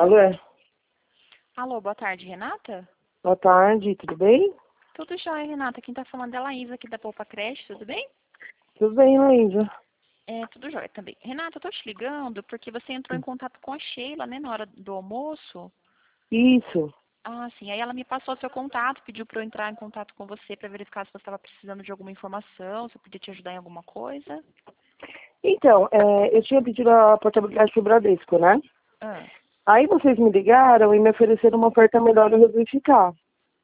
Alô? Alô, boa tarde, Renata? Boa tarde, tudo bem? Tudo jóia, Renata. Quem tá falando é a Laísa aqui da Poupa Creche, tudo bem? Tudo bem, Luísa? Tudo jóia também. Renata, eu tô te ligando porque você entrou em contato com a Sheila, né, na hora do almoço. Isso. Ah, sim. Aí ela me passou seu contato, pediu pra eu entrar em contato com você pra verificar se você estava precisando de alguma informação, se eu podia te ajudar em alguma coisa. Então, eu tinha pedido a portabilidade pro Bradesco, né? Ah, Aí vocês me ligaram e me ofereceram uma oferta melhor eu resolvi ficar.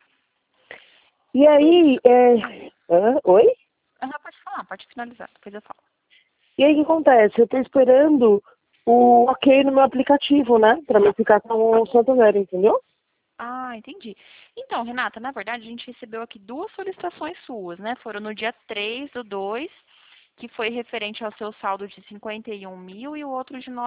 E aí, oi? pode falar, pode finalizar, depois eu falo. E aí o que acontece? Eu tô esperando o ok no meu aplicativo, né? Pra me ficar com o Santander, entendeu? Ah, entendi. Então, Renata, na verdade, a gente recebeu aqui duas solicitações suas, né? Foram no dia 3/2, que foi referente ao seu saldo de 51 mil e o outro de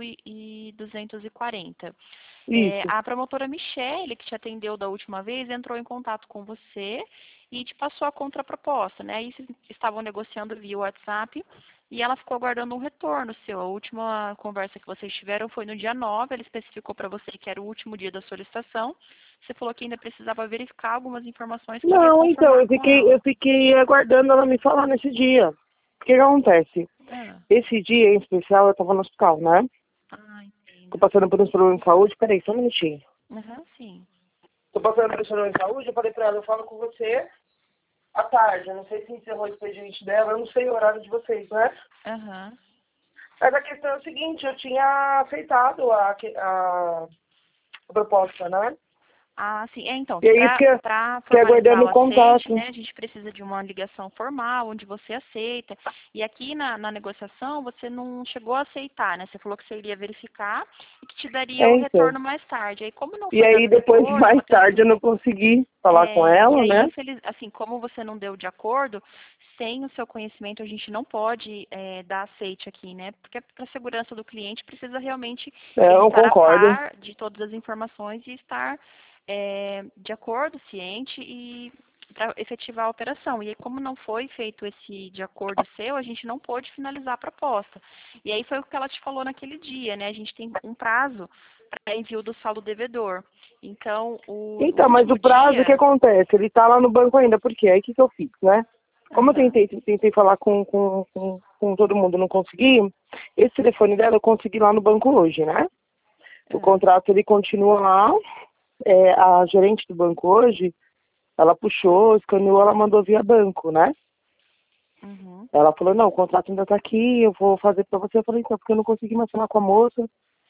9.240. Isso. A promotora Michele, que te atendeu da última vez, entrou em contato com você e te passou a contraproposta, né? Aí vocês estavam negociando via WhatsApp e ela ficou aguardando um retorno seu. A última conversa que vocês tiveram foi no dia 9, ela especificou para você que era o último dia da solicitação. Você falou que ainda precisava verificar algumas informações que queria Não, então, confirmar com eu ela. fiquei aguardando ela me falar nesse dia. O que acontece? Ah, Esse dia em especial eu tava no hospital, né? Tô entendo. passando por uns problemas de saúde. Peraí, só um minutinho. Aham, sim. Tô passando por uns problemas de saúde, eu falei pra ela, eu falo com você à tarde. Eu não sei se encerrou o expediente dela, eu não sei o horário de vocês, né? Aham. Mas a questão é o seguinte, eu tinha aceitado a proposta, né? Ah, sim. Então, E aí para fiquei formalizar aguardando o o aceite, contato. né, a gente precisa de uma ligação formal, onde você aceita. E aqui na negociação, você não chegou a aceitar, né? Você falou que você iria verificar e que te daria o Então. retorno mais tarde. Aí, como não E foi aí dado depois, retorno, mais bateu tarde, eu não consegui falar com e ela, aí, né? assim, como você não deu de acordo, sem o seu conhecimento, a gente não pode dar aceite aqui, né? Porque para a segurança do cliente precisa realmente ele Eu estar a concordo. par de todas as informações e estar de acordo, ciente e para efetivar a operação. E aí, como não foi feito esse de acordo seu, a gente não pôde finalizar a proposta. E aí foi o que ela te falou naquele dia, né? A gente tem um prazo para envio do saldo devedor. Então, o Então, mas o último prazo, o que dia. acontece? Ele tá lá no banco ainda, por quê? Aí o que eu fiz, né? Como eu Aham. tentei falar com todo mundo, não consegui, esse telefone dela eu consegui lá no banco hoje, né? O Ah, contrato, ele continua lá, a gerente do banco hoje, ela puxou, escaneou, ela mandou via banco, né? uhum. Ela falou, não, o contrato ainda tá aqui, eu vou fazer pra você. Eu falei, então, porque eu não consegui mais falar com a moça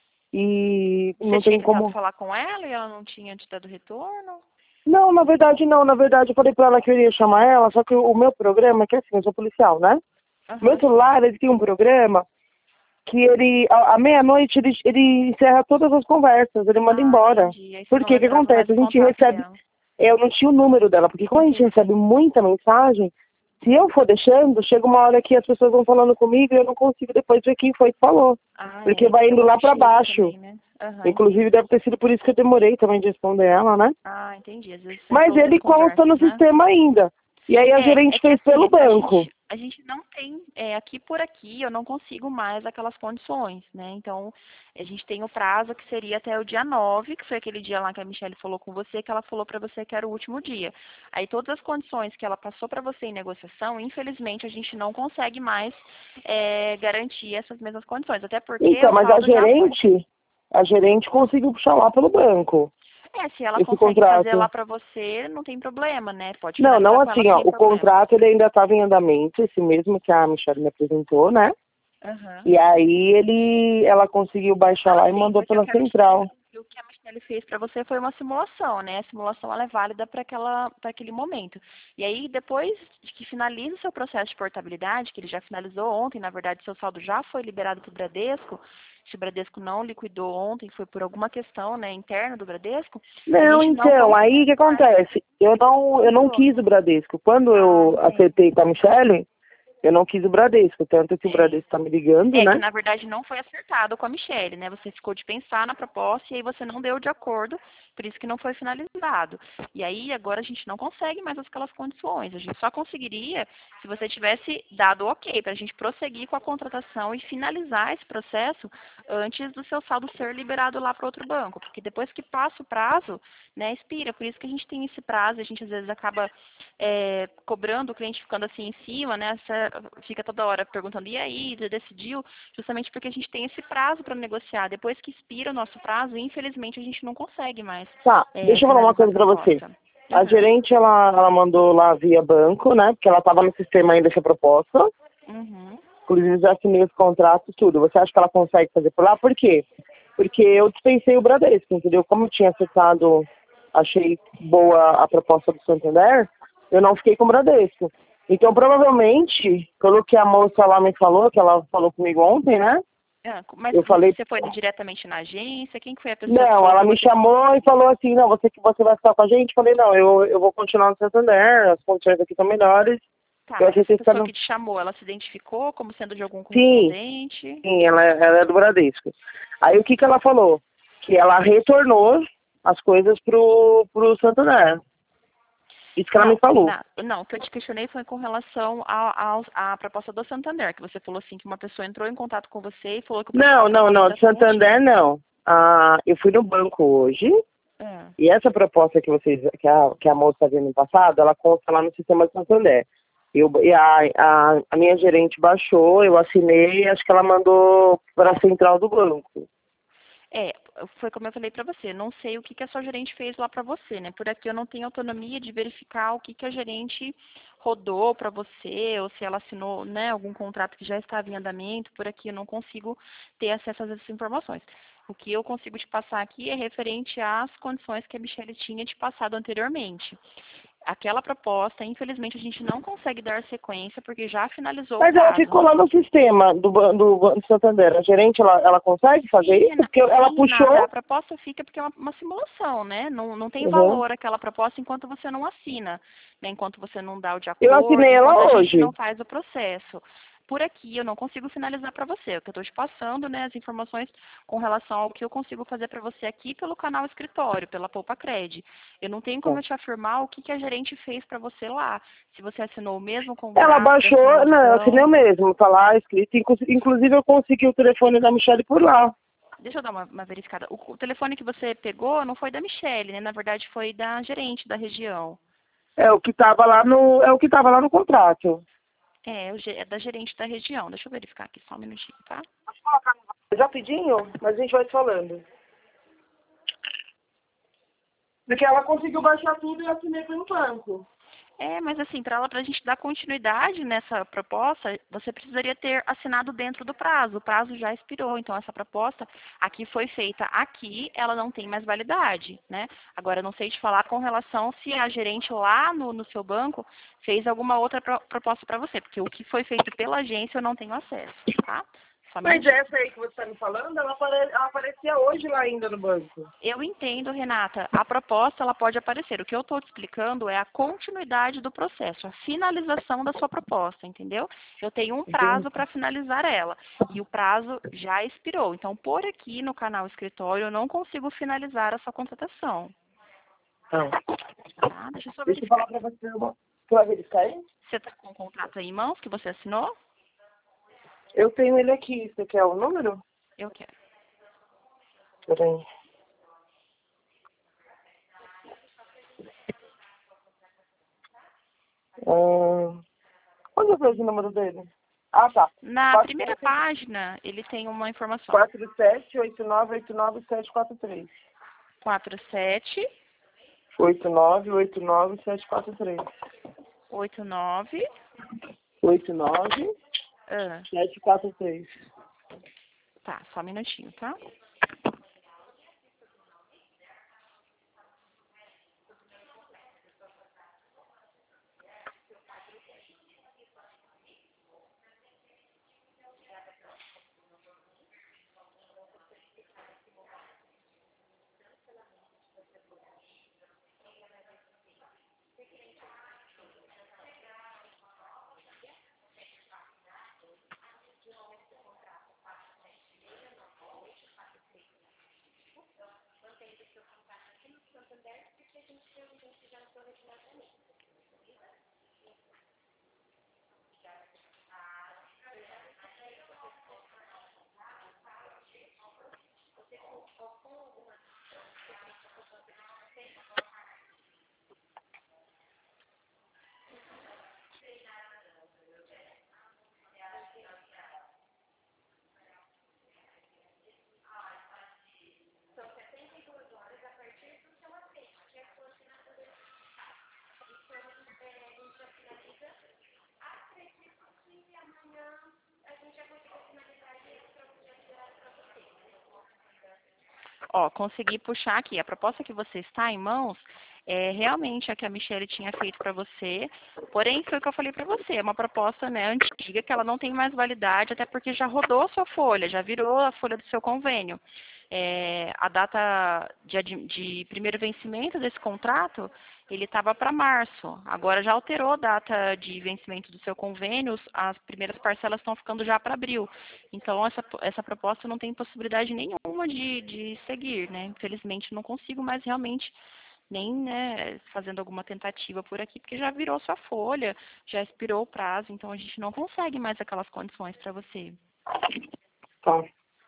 e Você não tinha tem tentado como. falar com ela e ela não tinha te dado retorno? Não, na verdade não, na verdade eu falei pra ela que eu iria chamar ela, só que o meu programa, que é assim, eu sou policial, né? Meu Aham, sim. celular, ele tem um programa que ele, à meia-noite, ele encerra todas as conversas, ele manda Ah, embora. entendi. Aí você Por não quê? O que lembrava mais acontece? o A gente contato recebe, dela. eu não tinha o número dela, porque como a gente recebe Entendi. muita mensagem, se eu for deixando, chega uma hora que as pessoas vão falando comigo e eu não consigo depois ver quem foi que falou. Ah, Porque e vai fica indo lá muito pra cheio baixo. também, né? Aham, Inclusive entendi. deve ter sido por isso que eu demorei também de responder ela, né? Ah, entendi. Às vezes Mas entrou outras ele consta no conversas, né? sistema ainda. E aí a É gerente que fez pelo assim, a banco. gente, a gente não tem, aqui por aqui, eu não consigo mais aquelas condições, né? Então, a gente tem o prazo que seria até o dia 9, que foi aquele dia lá que a Michelle falou com você, que ela falou para você que era o último dia. Aí todas as condições que ela passou para você em negociação, infelizmente, a gente não consegue mais garantir essas mesmas condições. Até porque Então, o mas saldo já foi. a gerente conseguiu puxar lá pelo banco Se ela esse consegue fazer lá contrato. para você, não tem problema, né? Pode Não, não finalizar com ela assim, ó. sem O problema. contrato ele ainda estava em andamento, esse mesmo que a Michelle me apresentou, né? Aham. E aí ela conseguiu baixar Ah, lá e sim, mandou porque pela central. o que a Michelle fez para você foi uma simulação, né? A simulação ela é válida para aquele momento. E aí, depois de que finaliza o seu processo de portabilidade, que ele já finalizou ontem, na verdade, seu saldo já foi liberado para o Bradesco, se o Bradesco não liquidou ontem, foi por alguma questão, né, interna do Bradesco, a Não, gente não então, aí o que consegue mais acontece? Eu não quis retorno. o Bradesco. Quando Ah, eu entendo. acertei com a Michelle, Eu não quis o Bradesco, tanto que o Bradesco tá me ligando, É né? que, na verdade, não foi acertado com a Michelle, né? Você ficou de pensar na proposta e aí você não deu de acordo, por isso que não foi finalizado. E aí, agora a gente não consegue mais aquelas condições. A gente só conseguiria se você tivesse dado o ok para a gente prosseguir com a contratação e finalizar esse processo antes do seu saldo ser liberado lá para outro banco. Porque depois que passa o prazo, né, expira. Por isso que a gente tem esse prazo, a gente às vezes acaba cobrando o cliente ficando assim em cima, né? Fica toda hora perguntando, e aí, já decidiu? Justamente porque a gente tem esse prazo para negociar. Depois que expira o nosso prazo, infelizmente a gente não consegue mais Tá, deixa eu falar uma finalizar a coisa pra você. proposta. A gerente, ela mandou lá via banco, né? Porque ela tava no sistema ainda essa proposta. Uhum. Inclusive, já assinei os contratos, tudo. Você acha que ela consegue fazer por lá? Por quê? Porque eu dispensei o Bradesco, entendeu? Como eu tinha acessado, achei boa a proposta do Santander, eu não fiquei com o Bradesco. Então, provavelmente, pelo que a moça lá me falou, que ela falou comigo ontem, né? Mas Eu falei, você foi diretamente na agência? Quem que foi a pessoa que não, falou ela para me você? chamou e falou assim, não, você vai ficar com a gente? Eu falei, não, eu vou continuar no Santander, as condições aqui estão melhores. Tá, Eu mas essa aceitei ficar pessoa no... que te chamou, ela se identificou como sendo de algum Sim, correspondente? sim, ela é do Bradesco. Aí o que ela falou? Que ela retornou as coisas pro Santander. Isso que ela me Não, falou. não, o que eu te questionei foi com relação à proposta do Santander, que você falou assim que uma pessoa entrou em contato com você e falou que o Não, pessoal não, estava não, além de das Santander garantias. não. Ah, eu fui no banco hoje É. e essa proposta que vocês, que a moça havia me passado, ela consta lá no sistema de Santander. A minha gerente baixou, eu assinei, acho que ela mandou para a central do banco. É, foi como eu falei para você, não sei o que a sua gerente fez lá para você, né? Por aqui eu não tenho autonomia de verificar o que a gerente rodou para você, ou se ela assinou, né, algum contrato que já estava em andamento, por aqui eu não consigo ter acesso a essas informações. O que eu consigo te passar aqui é referente às condições que a Michelle tinha te passado anteriormente. Aquela proposta, infelizmente, a gente não consegue dar sequência porque já finalizou o Mas ela prazo. ficou lá no sistema do Santander. A gerente, ela consegue fazer isso? Porque ela Sim, Renata, a puxou. proposta fica porque é uma simulação, né? Não tem Uhum. valor aquela proposta enquanto você não assina, né? Enquanto você não dá o de Eu acordo, assinei enquanto a ela gente não hoje. faz o processo. Por aqui eu não consigo finalizar para você, o que eu estou te passando, né, as informações com relação ao que eu consigo fazer para você aqui pelo canal escritório, pela Poupa Cred. Eu não tenho como Tá. eu te afirmar o que a gerente fez para você lá. Se você assinou o mesmo Ela contrato da baixou, não, eu assinei simulação. o mesmo, tá lá escrito. Inclusive eu consegui o telefone da Michelle por lá. Deixa eu dar uma verificada. O telefone que você pegou não foi da Michelle, né? Na verdade, foi da gerente da região. É o que tava lá no, é o que tava lá no contrato. É da gerente da região. Deixa eu verificar aqui só um minutinho, tá? Rapidinho, mas a gente vai falando. Porque ela conseguiu baixar tudo e eu assinei pelo banco. Mas assim, pra gente dar continuidade nessa proposta, você precisaria ter assinado dentro do prazo. O prazo já expirou, então essa proposta aqui foi feita aqui, ela não tem mais validade, né? Agora, eu não sei te falar com relação se a gerente lá no seu banco fez alguma outra proposta para você, porque o que foi feito pela agência eu não tenho acesso, tá? Só um Mas minutinho. essa aí que você está me falando, ela aparecia hoje lá ainda no banco. Eu entendo, Renata. A proposta ela pode aparecer. O que eu estou te explicando é a continuidade do processo, a finalização da sua proposta, entendeu? Eu tenho um Entendi. prazo para finalizar ela e o prazo já expirou. Então, por aqui no canal escritório, eu não consigo finalizar a sua contratação. Não. Tá? Deixa eu só Deixa eu verificar falar aqui. pra você. Você vai verificar aí? Você está com o contrato aí em mãos que você assinou? Eu tenho ele aqui. Você quer o número? Eu quero. Peraí. Onde eu vejo o número dele? Ah, tá. Na primeira página, ele tem uma informação. 478989 743. 47 8989 743. 89 89 ah, 743. tá, só um minutinho, tá? Ó, consegui puxar aqui. A proposta que você está em mãos é realmente a que a Michelle tinha feito para você. Porém, foi o que eu falei para você. É uma proposta, né, antiga, que ela não tem mais validade, até porque já rodou a sua folha, já virou a folha do seu convênio. A data de primeiro vencimento desse contrato, ele estava para março. Agora já alterou a data de vencimento do seu convênio, as primeiras parcelas estão ficando já para abril. Então, essa proposta não tem possibilidade nenhuma de seguir, né? Infelizmente, não consigo mais realmente nem, né, fazendo alguma tentativa por aqui, porque já virou sua folha, já expirou o prazo, então a gente não consegue mais aquelas condições para você. Tá.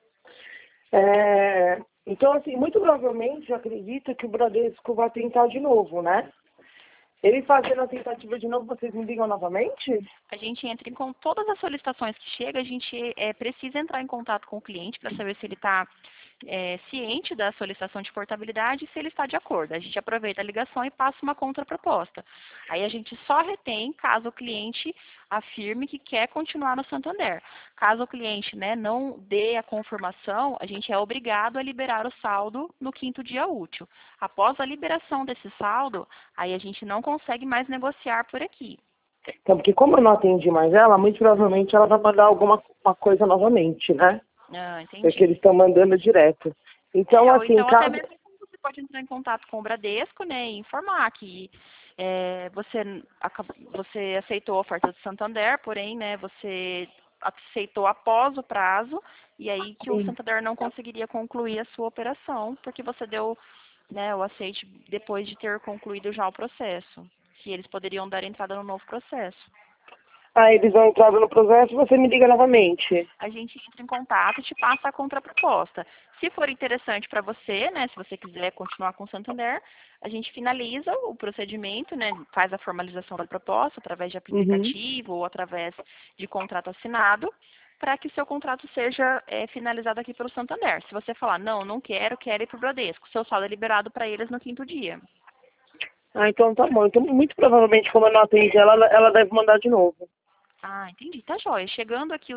Então, assim, muito provavelmente, eu acredito que o Bradesco vai tentar de novo, né? Ele fazendo a tentativa de novo, vocês me ligam novamente? A gente entra com todas as solicitações que chegam, a gente precisa entrar em contato com o cliente para saber se ele está ciente da solicitação de portabilidade e se ele está de acordo. A gente aproveita a ligação e passa uma contraproposta. Aí a gente só retém caso o cliente afirme que quer continuar no Santander. Caso o cliente, né, não dê a confirmação, a gente é obrigado a liberar o saldo no 5º dia útil. Após a liberação desse saldo, aí a gente não consegue mais negociar por aqui. Então, porque como eu não atendi mais ela, muito provavelmente ela vai mandar alguma coisa novamente, né? Ah, entendi. Porque eles estão mandando direto. Então, assim, então caso... até mesmo você pode entrar em contato com o Bradesco, né, e informar que você aceitou a oferta do Santander, porém, né, você aceitou após o prazo, e aí que o Santander não conseguiria concluir a sua operação, porque você deu, né, o aceite depois de ter concluído já o processo, que eles poderiam dar entrada no novo processo. Aí eles vão entrar no processo e você me liga novamente. A gente entra em contato e te passa a contraproposta. Se for interessante para você, né, se você quiser continuar com o Santander, a gente finaliza o procedimento, né, faz a formalização da proposta através de aplicativo ou através de contrato assinado, para que o seu contrato seja finalizado aqui pelo Santander. Se você falar, não quero ir para o Bradesco, seu saldo é liberado para eles no 5º dia. Ah, então tá bom. Então, muito provavelmente, como eu não atendi ela, ela deve mandar de novo. Ah, entendi. Tá joia. Chegando aqui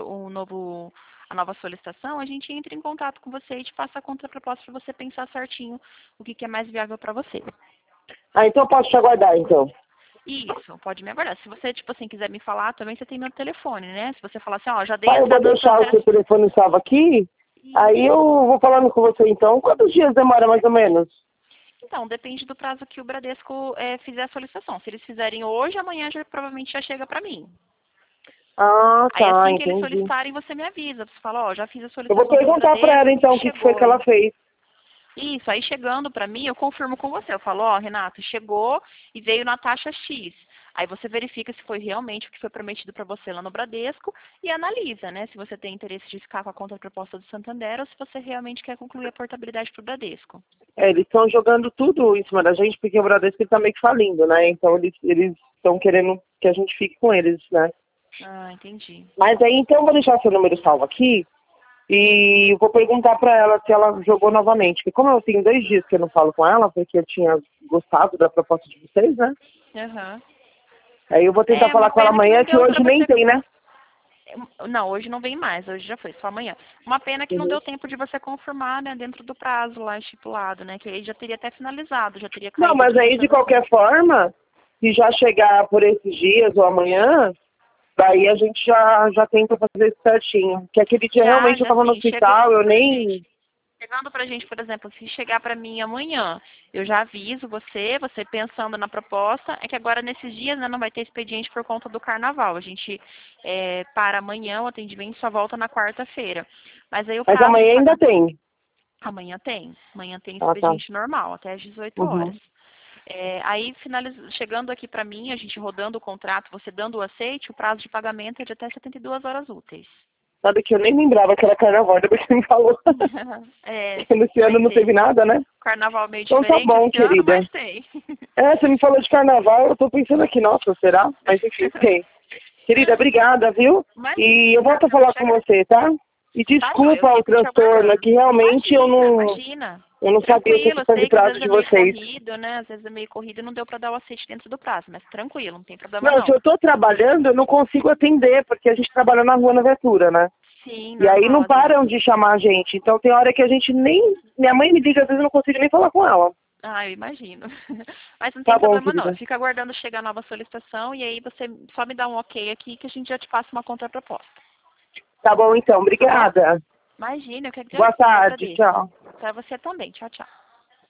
a nova solicitação, a gente entra em contato com você e te passa a contraproposta para você pensar certinho o que é mais viável para você. Ah, então eu posso te aguardar, então. Isso, pode me aguardar. Se você, tipo assim, quiser me falar, também você tem meu telefone, né? Se você falar assim, ó, já dei Pai, eu vou entrada no deixar o seu telefone salvo aqui. Aí eu vou falando com você, então. Quantos dias demora, mais ou menos? Então, depende do prazo que o Bradesco fizer a solicitação. Se eles fizerem hoje, amanhã provavelmente já chega para mim. Ah, Aí tá, assim que eles entendi. solicitarem, você me avisa. Você fala, ó, já fiz a Eu solicitação vou pelo perguntar pra ela, Bradesco, então, o que foi chegou. que ela fez. Isso, aí chegando para mim, eu confirmo com você. Eu falo, ó, Renato, chegou e veio na taxa X. Aí você verifica se foi realmente o que foi prometido para você lá no Bradesco e analisa, né, se você tem interesse de ficar com a contraproposta do Santander ou se você realmente quer concluir a portabilidade para o Bradesco. Eles estão jogando tudo em cima da gente, porque o Bradesco está meio que falindo, né? Então eles estão querendo que a gente fique com eles, né? Ah, entendi. Mas aí, então, eu vou deixar seu número salvo aqui e eu vou perguntar para ela se ela jogou novamente. Porque como eu tenho 2 dias que eu não falo com ela, porque eu tinha gostado da proposta de vocês, né? Aham. Aí eu vou tentar Uma falar com ela pena que amanhã, não que deu para hoje nem você. tem, né? Não, hoje não vem mais, hoje já foi, só amanhã. Uma pena que não deu tempo de você confirmar, né, dentro do prazo lá estipulado, né, que aí já teria até finalizado, já teria Não, caído mas aqui na aí, sua... de qualquer forma, se já chegar por esses dias ou amanhã, daí a gente já tenta fazer isso certinho. Porque aquele dia realmente eu Já estava no sim, hospital, eu nem... chegando pra gente, por exemplo, se chegar para mim amanhã, eu já aviso você pensando na proposta, é que agora nesses dias, né, não vai ter expediente por conta do carnaval. A gente para amanhã, o atendimento só volta na quarta-feira. Mas aí o Mas prazo de amanhã ainda tem. Amanhã tem Ah, tá. expediente normal, até às 18 horas. Uhum. Aí, chegando aqui para mim, a gente rodando o contrato, você dando o aceite, o prazo de pagamento é de até 72 horas úteis. Sabe que eu nem lembrava que era carnaval, depois que você me falou. Nesse ano não teve nada, né? Carnaval meio então diferente tá bom, esse querida. ano, mas tem. Você me falou de carnaval, eu tô pensando aqui, nossa, será? Mas enfim, tem. Querida, obrigada, viu? E eu volto a falar com você, tá? E desculpa o transtorno, que realmente Imagina. eu não sabia a questão de prazo de vocês. Corrido, né? Às vezes é meio corrido e não deu para dar o aceite dentro do prazo, mas tranquilo, não tem problema não. Se eu tô trabalhando, eu não consigo atender, porque a gente trabalha na rua na Ventura, né? Sim, e aí não param de chamar a gente. Então tem hora que a gente nem... Minha mãe me liga, às vezes eu não consigo nem falar com ela. Eu imagino. Mas não tem problema não. Fica aguardando chegar a nova solicitação e aí você só me dá um ok aqui que a gente já te passa uma contraproposta. Tá bom, então. Obrigada. Imagina, eu quero que boa tarde, tchau. Para você também. Tchau, tchau.